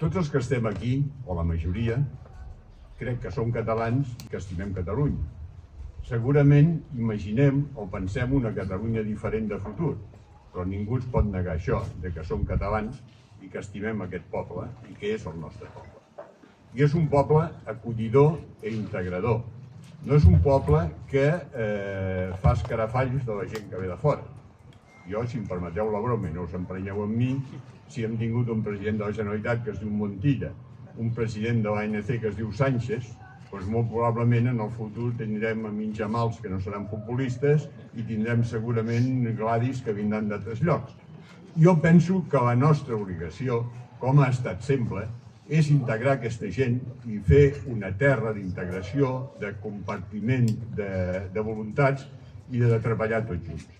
Tots els que estem aquí, o la majoria, crec que som catalans i que estimem Catalunya. Segurament imaginem o pensem una Catalunya diferent de futur, però ningú ens pot negar això, que som catalans i que estimem aquest poble i que és el nostre poble. I és un poble acollidor i integrador. No és un poble que fa escarafalls de la gent que ve de fora. Jo, si em permeteu la broma i no us emprenyeu amb mi, si hem tingut un president de la Generalitat que es diu Montilla, un president de l'ANC que es diu Sánchez, doncs molt probablement en el futur tindrem minjamals que no seran populistes i tindrem segurament Gladys que vindran d'altres llocs. Jo penso que la nostra obligació, com ha estat sempre, és integrar aquesta gent i fer una terra d'integració, de compartiment de voluntats i de treballar tots junts.